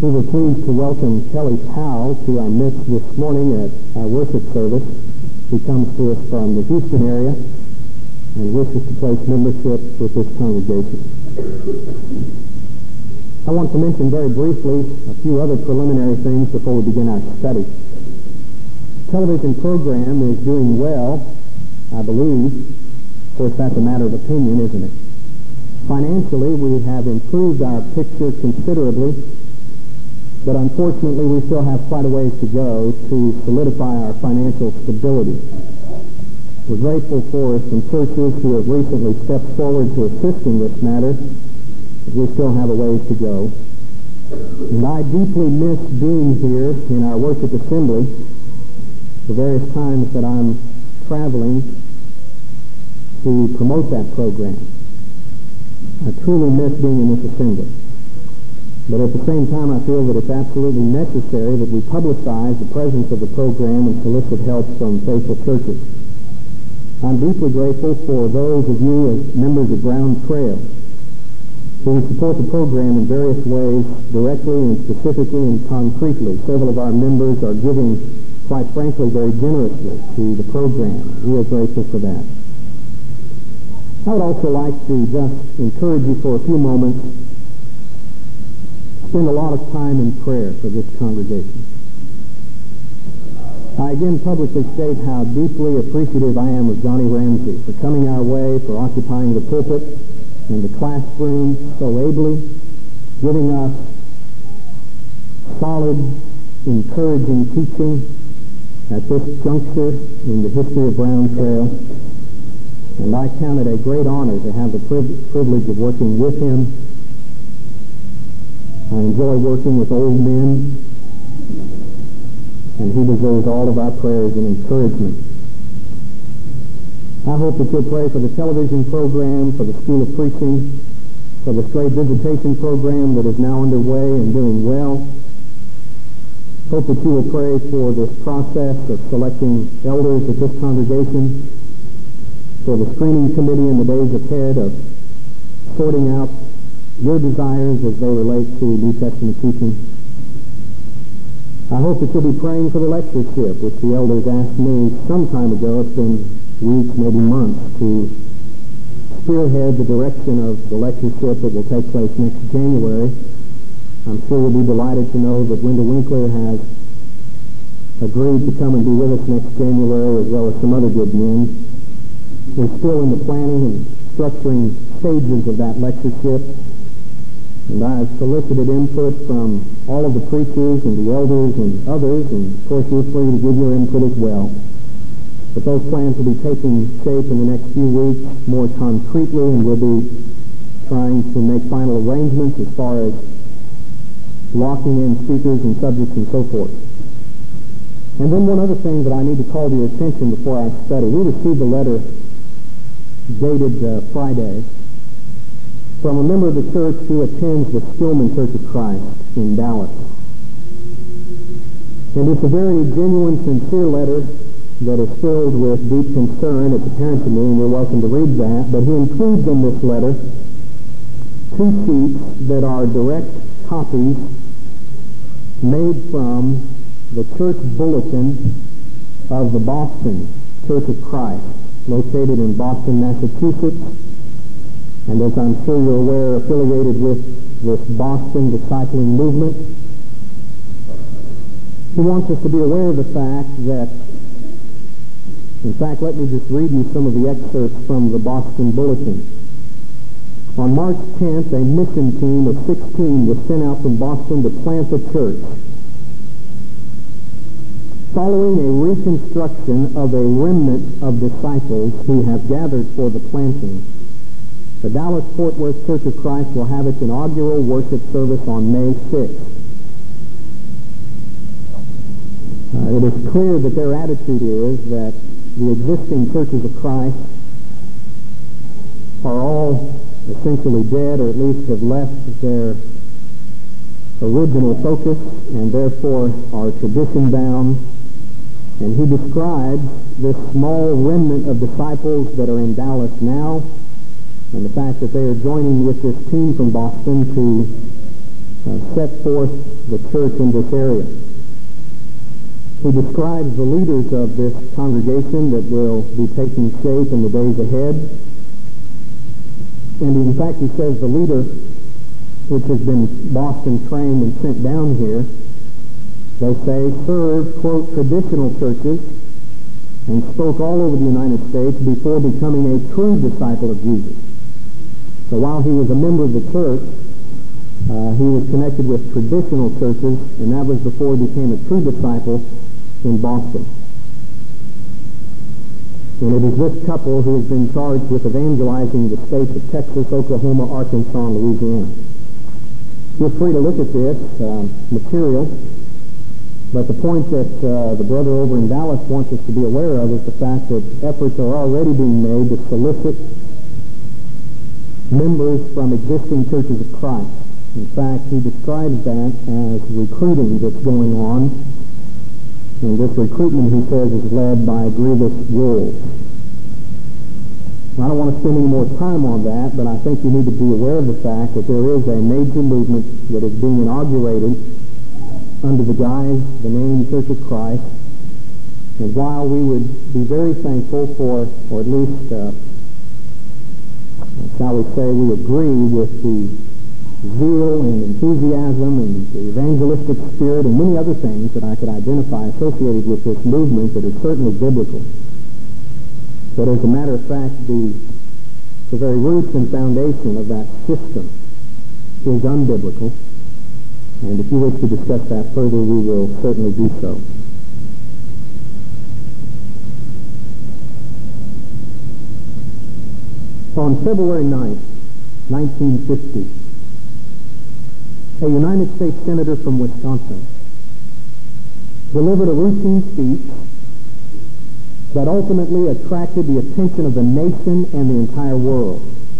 We were pleased to welcome Kelly Powell to our midst this morning at our worship service. He comes to us from the Houston area and wishes to place membership with this congregation. I want to mention very briefly a few other preliminary things before we begin our study. The television program is doing well, I believe. Of course, that's a matter of opinion, isn't it? Financially, we have improved our picture considerably, but unfortunately, we still have quite a ways to go to solidify our financial stability. We're grateful for some churches who have recently stepped forward to assist in this matter, but we still have a ways to go. And I deeply miss being here in our worship assembly the various times that I'm traveling to promote that program. I truly miss being in this assembly. But at the same time, I feel that it's absolutely necessary that we publicize the presence of the program and solicit help from faithful churches. I'm deeply grateful for those of you as members of Ground Trail who support the program in various ways, directly and specifically and concretely. Several of our members are giving, quite frankly, very generously to the program. We are grateful for that. I would also like to just encourage you for a few moments spend a lot of time in prayer for this congregation. I again publicly state how deeply appreciative I am of Johnny Ramsey for coming our way, for occupying the pulpit and the classroom so ably, giving us solid, encouraging teaching at this juncture in the history of Brown Trail. And I count it a great honor to have the privilege of working with him. I enjoy working with old men, and he deserves all of our prayers and encouragement. I hope that you'll pray for the television program, for the School of Preaching, for the Straight Visitation program that is now underway and doing well. Hope that you will pray for this process of selecting elders at this congregation, for the screening committee in the days ahead of sorting out your desires as they relate to New Testament teaching. I hope that you'll be praying for the lectureship, which the elders asked me some time ago. It's been weeks, maybe months, to spearhead the direction of the lectureship that will take place next January. I'm sure you'll be delighted to know that Wendell Winkler has agreed to come and be with us next January, as well as some other good men. We're still in the planning and structuring stages of that lectureship. And I've solicited input from all of the preachers and the elders and others, and of course you're free to give your input as well. But those plans will be taking shape in the next few weeks more concretely, and we'll be trying to make final arrangements as far as locking in speakers and subjects and so forth. And then one other thing that I need to call to your attention before our study. We received a letter dated Friday from a member of the church who attends the Stillman Church of Christ in Dallas. And it's a very genuine, sincere letter that is filled with deep concern. It's apparent to me, and you're welcome to read that. But he includes in this letter 2 sheets that are direct copies made from the church bulletin of the Boston Church of Christ, located in Boston, Massachusetts, and as I'm sure you're aware, affiliated with this Boston discipling movement. He wants us to be aware of the fact that, in fact, let me just read you some of the excerpts from the Boston Bulletin. On March 10th, a mission team of 16 was sent out from Boston to plant the church. Following a reconstruction of a remnant of disciples who have gathered for the planting, the Dallas-Fort Worth Church of Christ will have its inaugural worship service on May 6th. It is clear that their attitude is that the existing churches of Christ are all essentially dead, or at least have left their original focus and therefore are tradition-bound. And he describes this small remnant of disciples that are in Dallas now, and the fact that they are joining with this team from Boston to set forth the church in this area. He describes the leaders of this congregation that will be taking shape in the days ahead. And in fact, he says the leader, which has been Boston trained and sent down here, they say, served, quote, traditional churches and spoke all over the United States before becoming a true disciple of Jesus. So while he was a member of the church, he was connected with traditional churches, and that was before he became a true disciple in Boston. And it is this couple who has been charged with evangelizing the states of Texas, Oklahoma, Arkansas, and Louisiana. You're free to look at this material, but the point that the brother over in Dallas wants us to be aware of is the fact that efforts are already being made to solicit members from existing churches of Christ. In fact, he describes that as recruiting that's going on, and this recruitment, he says, is led by grievous wolves. I don't want to spend any more time on that, but I think you need to be aware of the fact that there is a major movement that is being inaugurated under the guise, the name Church of Christ. And while we would be very thankful for, or at least, shall we say, we agree with the zeal and enthusiasm and the evangelistic spirit and many other things that I could identify associated with this movement that is certainly biblical. But as a matter of fact, the very roots and foundation of that system is unbiblical. And if you wish to discuss that further, we will certainly do so. On February 9th, 1950, a United States Senator from Wisconsin delivered a routine speech that ultimately attracted the attention of the nation and the entire world.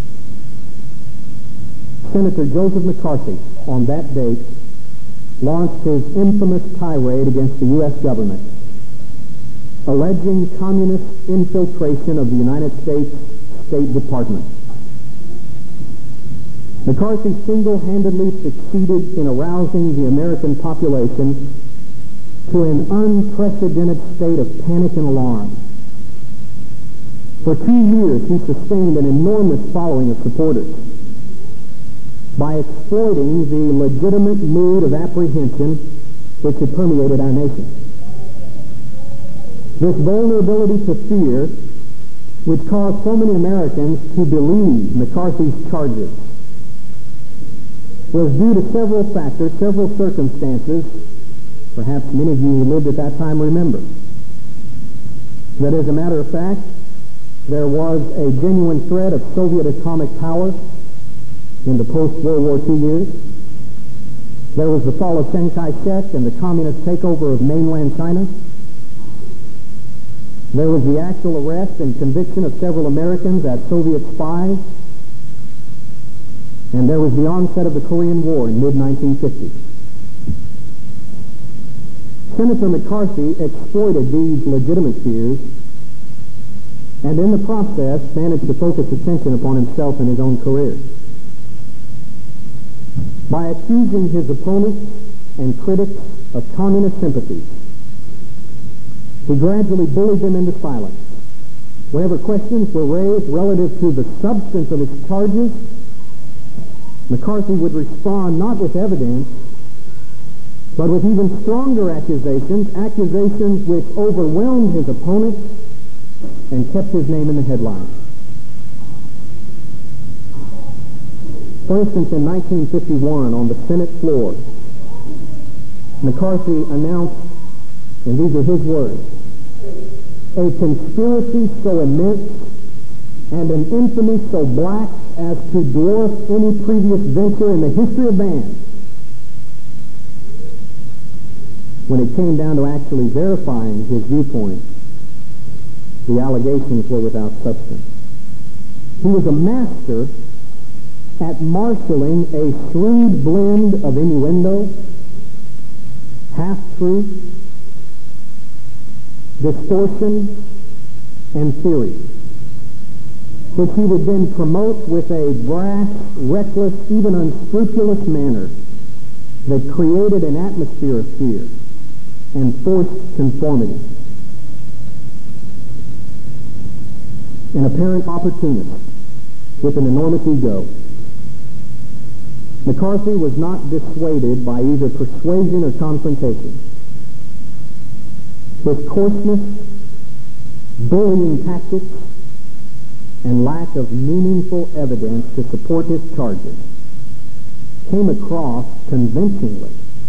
Senator Joseph McCarthy, on that date, launched his infamous tirade against the U.S. government, alleging communist infiltration of the United States State Department. McCarthy single-handedly succeeded in arousing the American population to an unprecedented state of panic and alarm. For 2 years, he sustained an enormous following of supporters by exploiting the legitimate mood of apprehension which had permeated our nation. This vulnerability to fear, which caused so many Americans to believe McCarthy's charges, was due to several factors, several circumstances, perhaps many of you who lived at that time remember, that as a matter of fact, there was a genuine threat of Soviet atomic power in the post-World War II years. There was the fall of Chiang Kai-shek and the communist takeover of mainland China. There was the actual arrest and conviction of several Americans as Soviet spies. And there was the onset of the Korean War in mid-1950. Senator McCarthy exploited these legitimate fears and in the process managed to focus attention upon himself and his own career. By accusing his opponents and critics of communist sympathies, he gradually bullied them into silence. Whenever questions were raised relative to the substance of his charges, McCarthy would respond not with evidence, but with even stronger accusations which overwhelmed his opponents and kept his name in the headlines. For instance, in 1951, on the Senate floor, McCarthy announced, and these are his words, "A conspiracy so immense and an infamy so black as to dwarf any previous venture in the history of man." When it came down to actually verifying his viewpoint, the allegations were without substance. He was a master at marshaling a shrewd blend of innuendo, half-truth, distortion, and theory, which he would then promote with a brash, reckless, even unscrupulous manner that created an atmosphere of fear and forced conformity. An apparent opportunist with an enormous ego. McCarthy was not dissuaded by either persuasion or confrontation. His coarseness, bullying tactics, and lack of meaningful evidence to support his charges came across convincingly.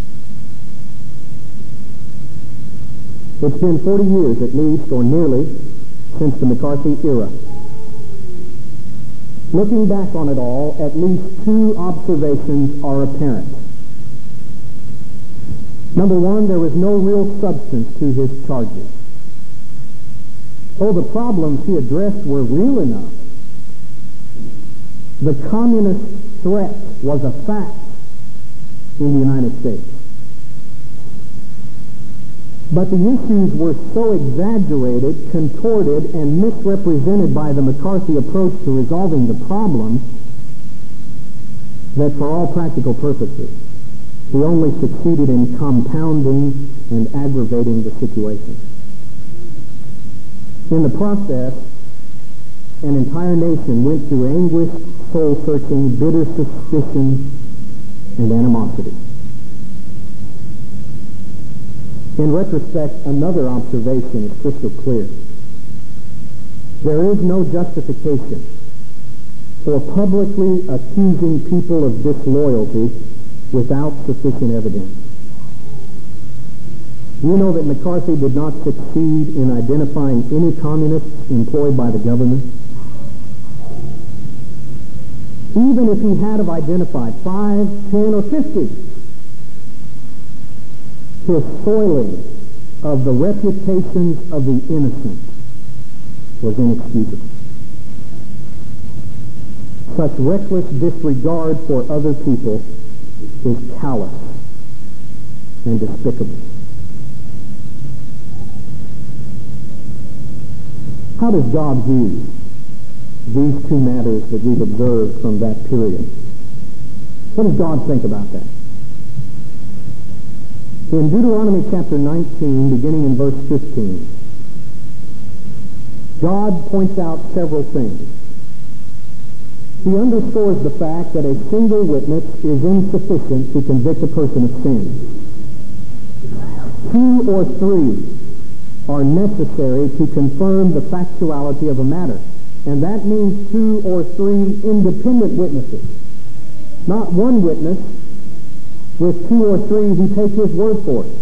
It's been 40 years at least, or nearly, since the McCarthy era. Looking back on it all, at least two observations are apparent. Number one, there was no real substance to his charges. Oh, the problems he addressed were real enough. The communist threat was a fact in the United States. But the issues were so exaggerated, contorted, and misrepresented by the McCarthy approach to resolving the problem that for all practical purposes, he only succeeded in compounding and aggravating the situation. In the process, an entire nation went through anguished, soul-searching, bitter suspicion and animosity. In retrospect, another observation is crystal clear. There is no justification for publicly accusing people of disloyalty without sufficient evidence. You know that McCarthy did not succeed in identifying any communists employed by the government. Even if he had have identified 5, 10, or 50, his soiling of the reputations of the innocent was inexcusable. Such reckless disregard for other people is callous and despicable. How does God view these two matters that we've observed from that period? What does God think about that? In Deuteronomy chapter 19, beginning in verse 15, God points out several things. He underscores the fact that a single witness is insufficient to convict a person of sin. 2 or 3 are necessary to confirm the factuality of a matter. And that means 2 or 3 independent witnesses. Not one witness with 2 or 3 who take his word for it.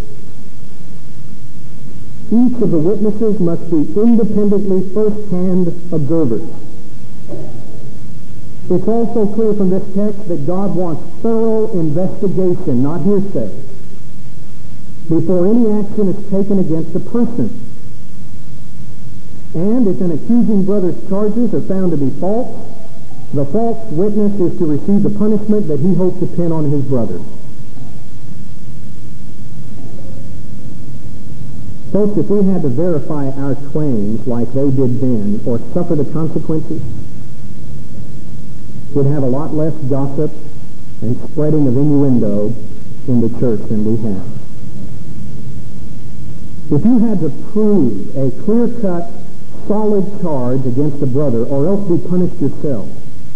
Each of the witnesses must be independently first-hand observers. It's also clear from this text that God wants thorough investigation, not hearsay, before any action is taken against a person. And if an accusing brother's charges are found to be false, the false witness is to receive the punishment that he hoped to pin on his brother. Folks, if we had to verify our claims like they did then, or suffer the consequences, we'd have a lot less gossip and spreading of innuendo in the church than we have. If you had to prove a clear-cut, solid charge against a brother, or else be punished yourself,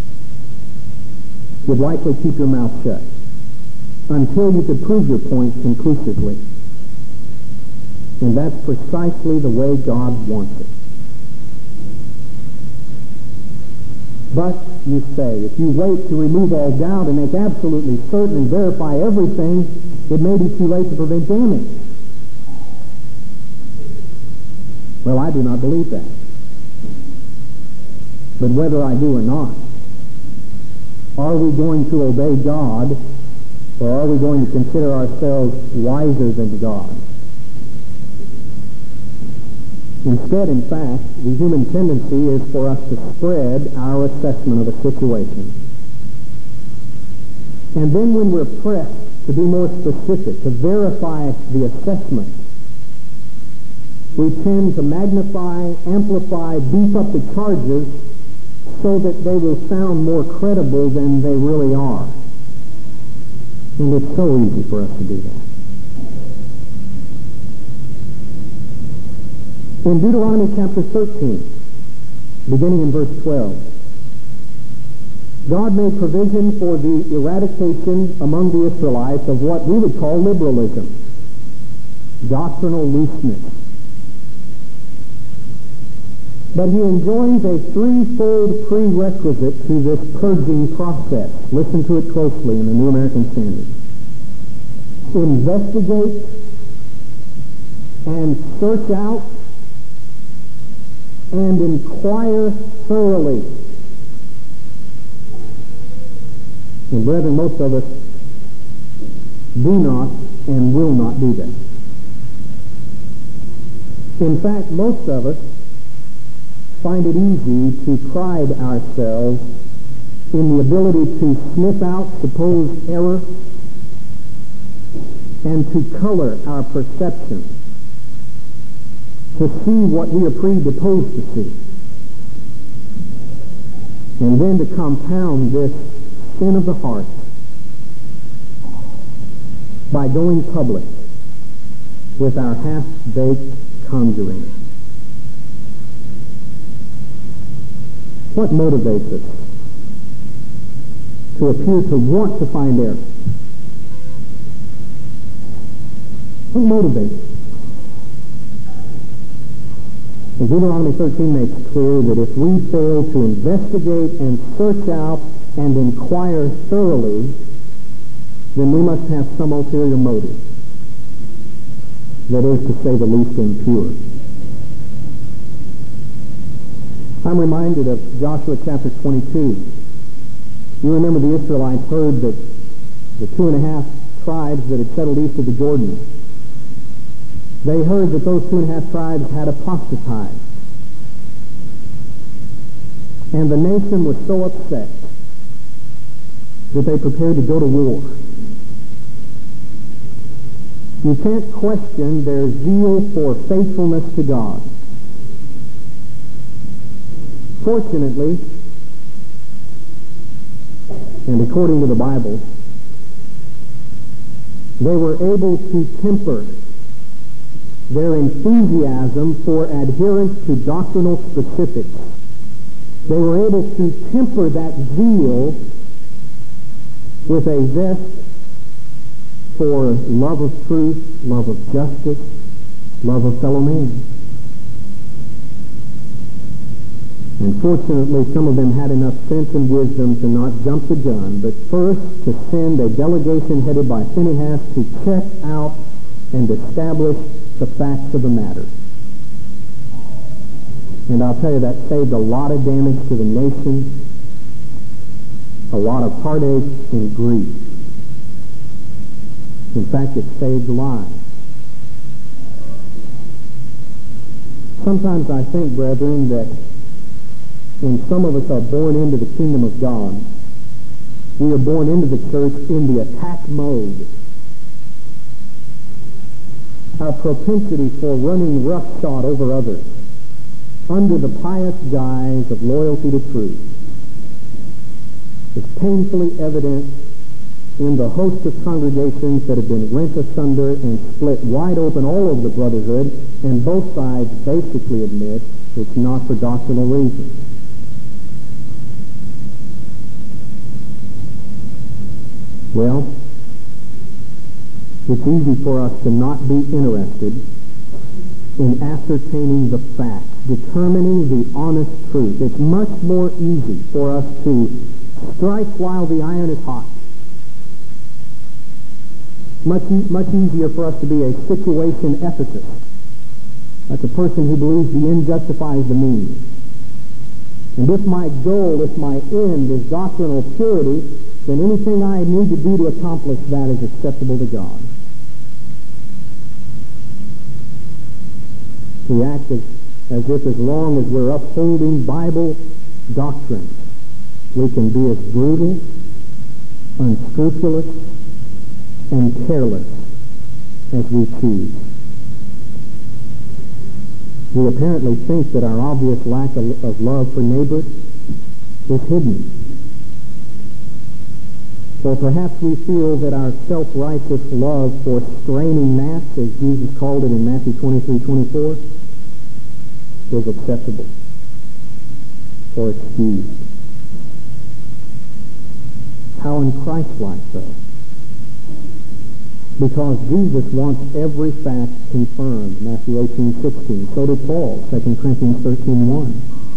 you'd likely keep your mouth shut until you could prove your point conclusively. And that's precisely the way God wants it. But, you say, if you wait to remove all doubt and make absolutely certain and verify everything, it may be too late to prevent damage. Well, I do not believe that. But whether I do or not, are we going to obey God, or are we going to consider ourselves wiser than God? Instead, in fact, the human tendency is for us to spread our assessment of a situation. And then when we're pressed to be more specific, to verify the assessment, we tend to magnify, amplify, beef up the charges so that they will sound more credible than they really are. And it's so easy for us to do that. In Deuteronomy chapter 13, beginning in verse 12, God made provision for the eradication among the Israelites of what we would call liberalism, doctrinal looseness. But he enjoins a threefold prerequisite to this purging process. Listen to it closely in the New American Standard. Investigate and search out and inquire thoroughly. And brethren, most of us do not and will not do that. In fact, most of us find it easy to pride ourselves in the ability to sniff out supposed error and to color our perception, to see what we are predisposed to see, and then to compound this sin of the heart by going public with our half-baked conjuring. What motivates us to appear to want to find error? What motivates us? Well, Deuteronomy 13 makes clear that if we fail to investigate and search out and inquire thoroughly, then we must have some ulterior motive. That is to say the least impure. I'm reminded of Joshua chapter 22. You remember the Israelites heard that the 2.5 tribes that had settled east of the Jordan, they heard that those 2.5 tribes had apostatized. And the nation was so upset that they prepared to go to war. You can't question their zeal for faithfulness to God. Fortunately, and according to the Bible, they were able to temper their enthusiasm for adherence to doctrinal specifics. They were able to temper that zeal with a zest for love of truth, love of justice, love of fellow man. And fortunately, some of them had enough sense and wisdom to not jump the gun, but first to send a delegation headed by Phinehas to check out and establish the facts of the matter. And I'll tell you, that saved a lot of damage to the nation, a lot of heartache and grief. In fact, it saved lives. Sometimes I think, brethren, that when some of us are born into the kingdom of God, we are born into the church in the attack mode. Our propensity for running roughshod over others under the pious guise of loyalty to truth is painfully evident in the host of congregations that have been rent asunder and split wide open all over the brotherhood, and both sides basically admit it's not for doctrinal reasons. Well, it's easy for us to not be interested in ascertaining the facts, determining the honest truth. It's much more easy for us to strike while the iron is hot. Much easier for us to be a situation ethicist. That's a person who believes the end justifies the means. And if my goal, if my end is doctrinal purity, then anything I need to do to accomplish that is acceptable to God. We act as if as long as we're upholding Bible doctrine, we can be as brutal, unscrupulous, and careless as we choose. We apparently think that our obvious lack of love for neighbor is hidden. Or perhaps we feel that our self-righteous love for straining gnats, as Jesus called it in Matthew 23:24, is acceptable or excused. How unchristlike, though. Because Jesus wants every fact confirmed. Matthew 18:16. So did Paul, 2 Corinthians 13:1.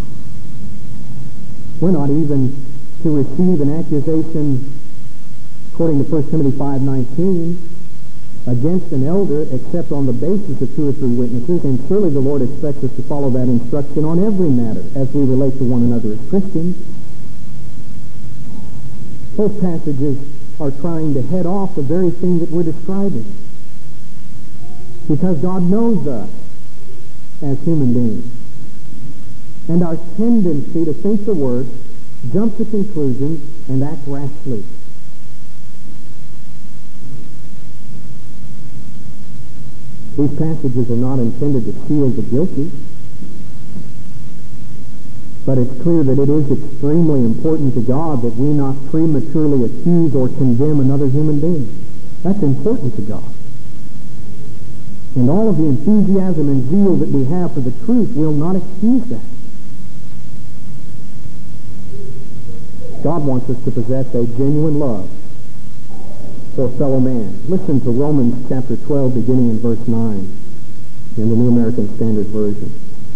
We're not even to receive an accusation, according to 1 Timothy 5:19, against an elder except on the basis of 2 or 3 witnesses, and surely the Lord expects us to follow that instruction on every matter as we relate to one another as Christians. Both passages are trying to head off the very thing that we're describing. Because God knows us as human beings. And our tendency to think the worst, jump to conclusions, and act rashly. These passages are not intended to shield the guilty, but it's clear that it is extremely important to God that we not prematurely accuse or condemn another human being. That's important to God. And all of the enthusiasm and zeal that we have for the truth will not excuse that. God wants us to possess a genuine love for fellow man. Listen to Romans chapter 12, beginning in verse 9 in the New American Standard Version.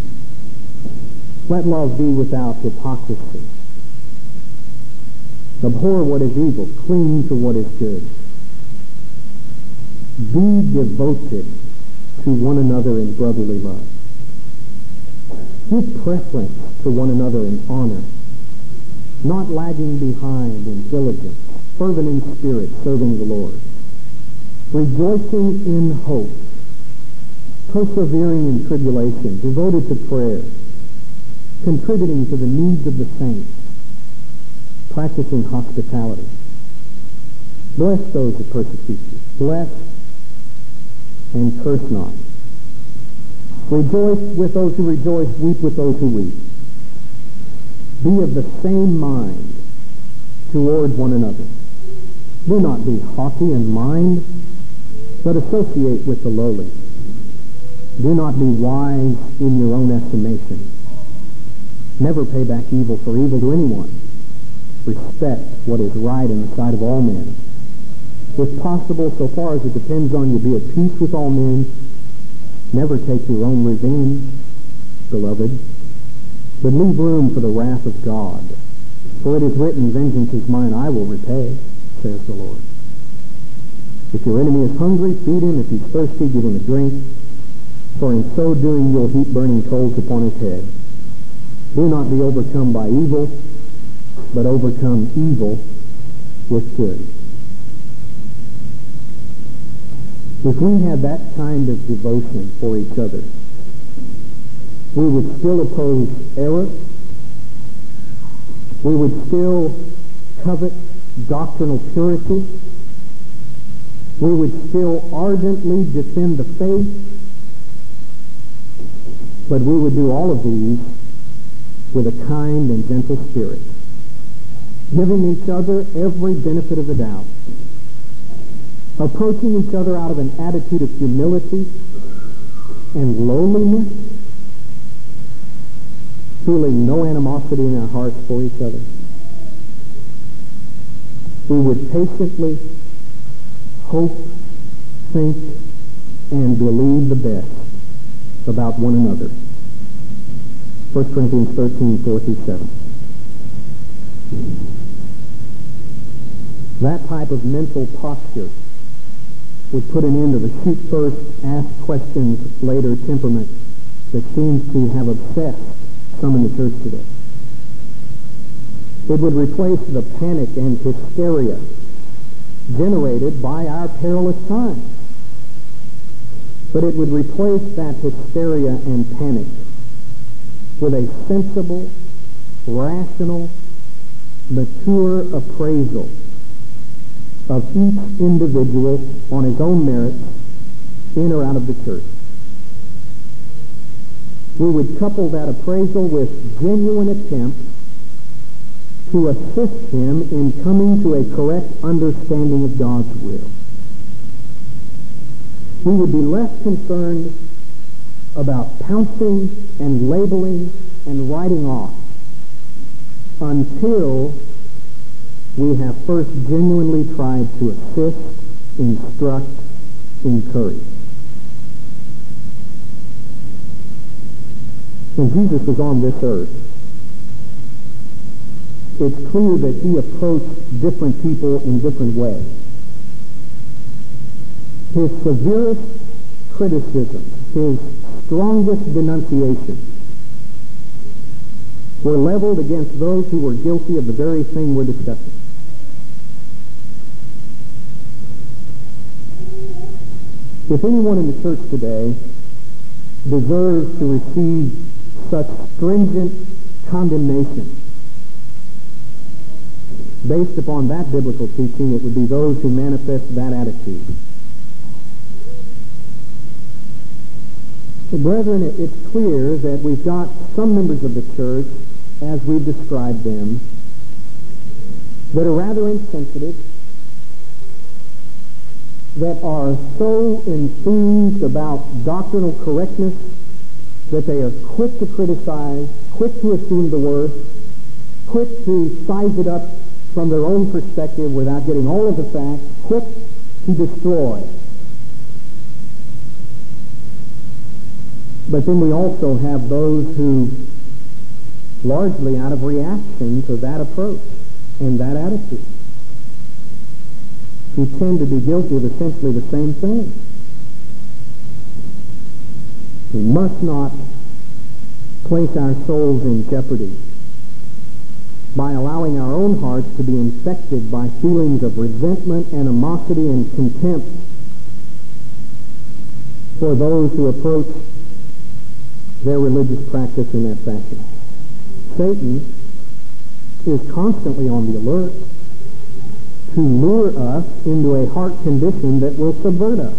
Let love be without hypocrisy. Abhor what is evil, cling to what is good. Be devoted to one another in brotherly love. Give preference to one another in honor, not lagging behind in diligence, fervent in spirit, serving the Lord, rejoicing in hope, persevering in tribulation, devoted to prayer, contributing to the needs of the saints, practicing hospitality. Bless those who persecute you. Bless and curse not. Rejoice with those who rejoice, weep with those who weep. Be of the same mind toward one another. Do not be haughty in mind, but associate with the lowly. Do not be wise in your own estimation. Never pay back evil for evil to anyone. Respect what is right in the sight of all men. If possible, so far as it depends on you, be at peace with all men. Never take your own revenge, beloved, but leave room for the wrath of God. For it is written, vengeance is mine, I will repay, says the Lord. If your enemy is hungry, feed him. If he's thirsty, give him a drink. For in so doing you'll heap burning coals upon his head. Do not be overcome by evil, but overcome evil with good. If we had that kind of devotion for each other, we would still oppose error. We would still covet doctrinal purity. We would still ardently defend the faith. But we would do all of these with a kind and gentle spirit, giving each other every benefit of the doubt, approaching each other out of an attitude of humility and lowliness, feeling no animosity in our hearts for each other. We would patiently hope, think, and believe the best about one another. 1 Corinthians 13, 4 through 7. That type of mental posture would put an end to the shoot first, ask questions later temperament that seems to have obsessed some in the church today. It would replace the panic and hysteria generated by our perilous times. But it would replace that hysteria and panic with a sensible, rational, mature appraisal of each individual on his own merits, in or out of the church. We would couple that appraisal with genuine attempts to assist him in coming to a correct understanding of God's will. We would be less concerned about pouncing and labeling and writing off until we have first genuinely tried to assist, instruct, encourage. When Jesus was on this earth, it's clear that he approached different people in different ways. His severest criticisms, his strongest denunciations were leveled against those who were guilty of the very thing we're discussing. If anyone in the church today deserves to receive such stringent condemnation based upon that biblical teaching, it would be those who manifest that attitude. But brethren, it's clear that we've got some members of the church, as we've described them, that are rather insensitive, that are so enthused about doctrinal correctness that they are quick to criticize, quick to assume the worst, quick to size it up from their own perspective without getting all of the facts, quick to destroy. But then we also have those who, largely out of reaction to that approach and that attitude, who tend to be guilty of essentially the same thing. We must not place our souls in jeopardy by allowing our own hearts to be infected by feelings of resentment, animosity, and contempt for those who approach their religious practice in that fashion. Satan is constantly on the alert to lure us into a heart condition that will subvert us.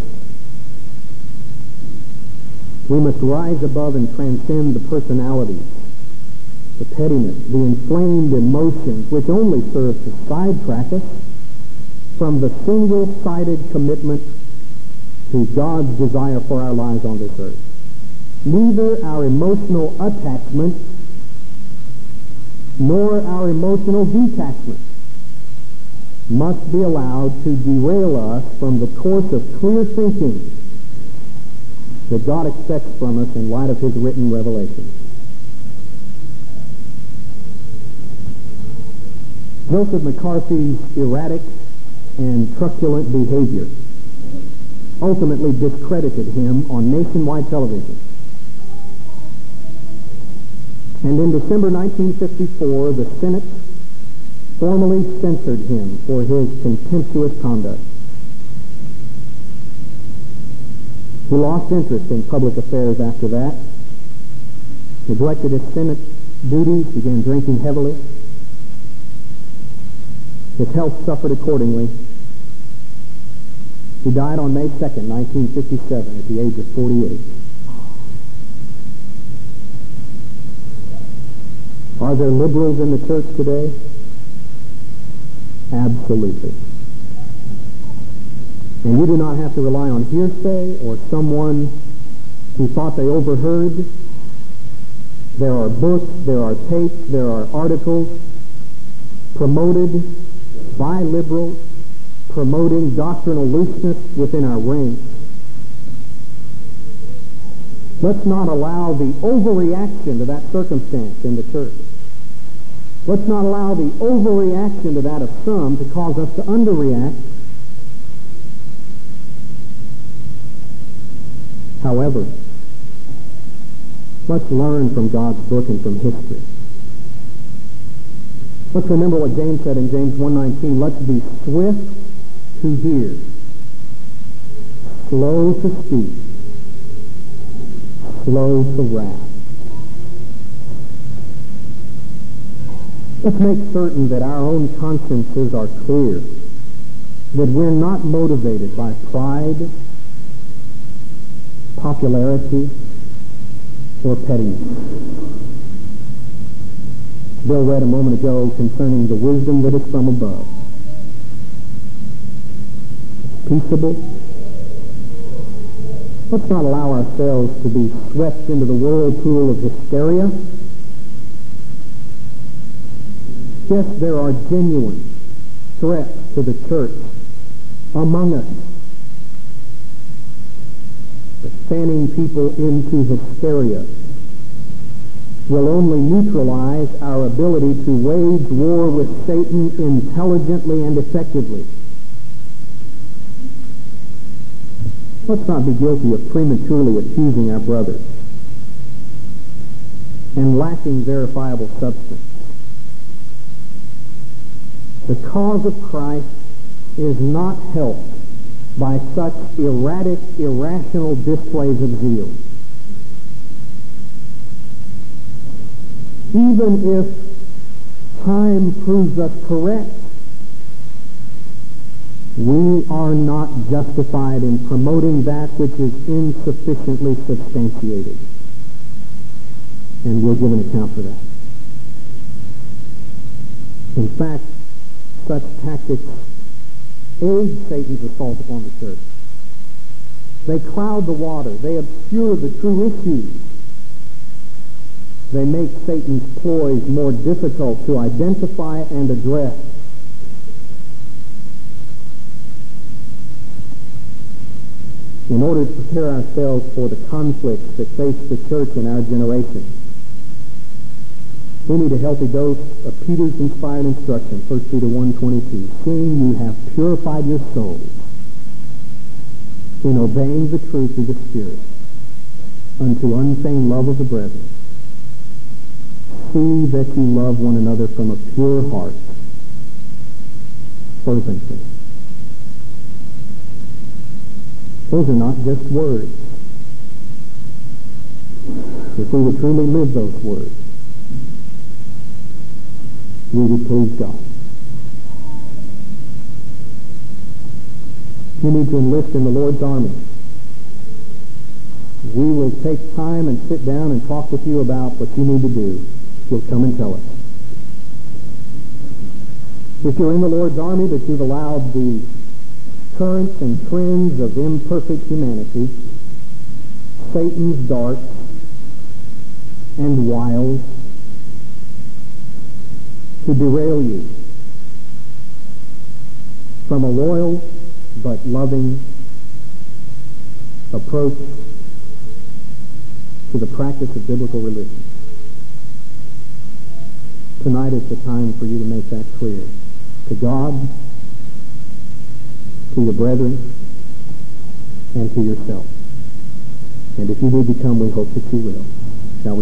We must rise above and transcend the personalities, the pettiness, the inflamed emotions, which only serve to sidetrack us from the single-sided commitment to God's desire for our lives on this earth. Neither our emotional attachment nor our emotional detachment must be allowed to derail us from the course of clear thinking that God expects from us in light of his written revelation. Joseph McCarthy's erratic and truculent behavior ultimately discredited him on nationwide television. And in December 1954, the Senate formally censored him for his contemptuous conduct. He lost interest in public affairs after that, neglected his Senate duties, began drinking heavily. His health suffered accordingly. He died on May 2nd, 1957, at the age of 48. Are there liberals in the church today? Absolutely. And you do not have to rely on hearsay or someone who thought they overheard. There are books, there are tapes, there are articles promoted by liberals promoting doctrinal looseness within our ranks. Let's not allow the overreaction to that circumstance in the church. Let's not allow the overreaction to that of some to cause us to underreact. However, let's learn from God's book and from history. Let's remember what James said in James 1:19. Let's be swift to hear, slow to speak, slow to wrath. Let's make certain that our own consciences are clear, that we're not motivated by pride, popularity, or pettiness. Bill read a moment ago concerning the wisdom that is from above. Peaceable. Let's not allow ourselves to be swept into the whirlpool of hysteria. Yes, there are genuine threats to the church among us. But fanning people into hysteria will only neutralize our ability to wage war with Satan intelligently and effectively. Let's not be guilty of prematurely accusing our brothers and lacking verifiable substance. The cause of Christ is not helped by such erratic, irrational displays of zeal. Even if time proves us correct, we are not justified in promoting that which is insufficiently substantiated. And we'll give an account for that. In fact, such tactics aid Satan's assault upon the church. They cloud the water. They obscure the true issues. They make Satan's ploys more difficult to identify and address. In order to prepare ourselves for the conflicts that face the church in our generation, we need a healthy dose of Peter's inspired instruction, 1 Peter 1:22, seeing you have purified your souls in obeying the truth of the Spirit unto unfeigned love of the brethren. See that you love one another from a pure heart, fervently. Those are not just words. If we would truly live those words, we would please God. You need to enlist in the Lord's army. We will take time and sit down and talk with you about what you need to do. You'll come and tell us. If you're in the Lord's army, but you've allowed the currents and trends of imperfect humanity, Satan's darts and wiles, to derail you from a loyal but loving approach to the practice of biblical religion. Tonight is the time for you to make that clear to God, to your brethren, and to yourself. And if you need to come, we hope that you will.